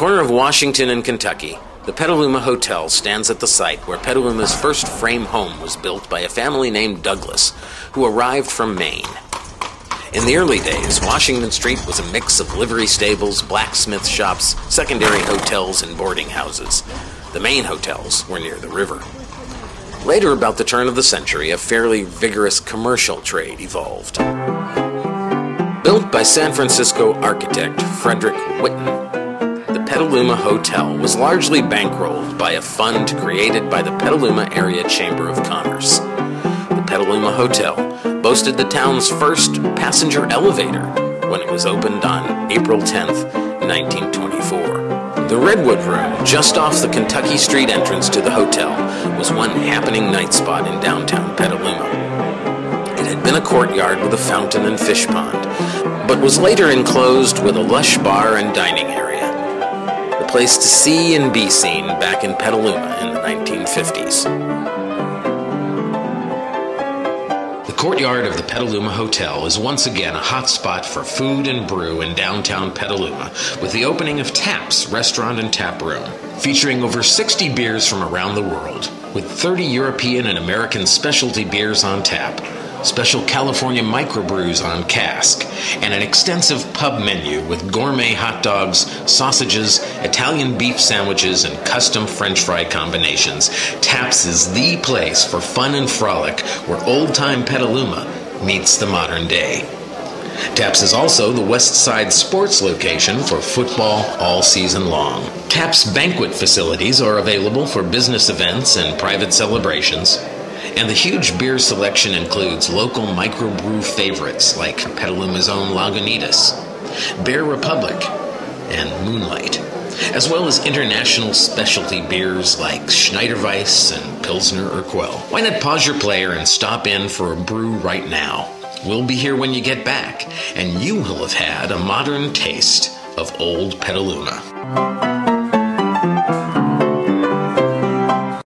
corner of Washington and Kentucky, the Petaluma Hotel stands at the site where Petaluma's first frame home was built by a family named Douglas, who arrived from Maine. In the early days, Washington Street was a mix of livery stables, blacksmith shops, secondary hotels, and boarding houses. The main hotels were near the river. Later, about the turn of the century, a fairly vigorous commercial trade evolved. Built by San Francisco architect Frederick Whitten, the Petaluma Hotel was largely bankrolled by a fund created by the Petaluma Area Chamber of Commerce. The Petaluma Hotel boasted the town's first passenger elevator when it was opened on April 10th, 1924. The Redwood Room, just off the Kentucky Street entrance to the hotel, was one happening night spot in downtown Petaluma. It had been a courtyard with a fountain and fish pond, but was later enclosed with a lush bar and dining area. The place to see and be seen back in Petaluma in the 1950s. The courtyard of the Petaluma Hotel is once again a hotspot for food and brew in downtown Petaluma, with the opening of Taps Restaurant and Tap Room, featuring over 60 beers from around the world, with 30 European and American specialty beers on tap, special California microbrews on cask, and an extensive pub menu with gourmet hot dogs, sausages, Italian beef sandwiches, and custom French fry combinations. Taps is the place for fun and frolic where old-time Petaluma meets the modern day. Taps is also the West Side sports location for football all season long. Taps banquet facilities are available for business events and private celebrations. And the huge beer selection includes local microbrew favorites like Petaluma's own Lagunitas, Bear Republic, and Moonlight, as well as international specialty beers like Schneiderweiss and Pilsner Urquell. Why not pause your player and stop in for a brew right now? We'll be here when you get back, and you will have had a modern taste of old Petaluma.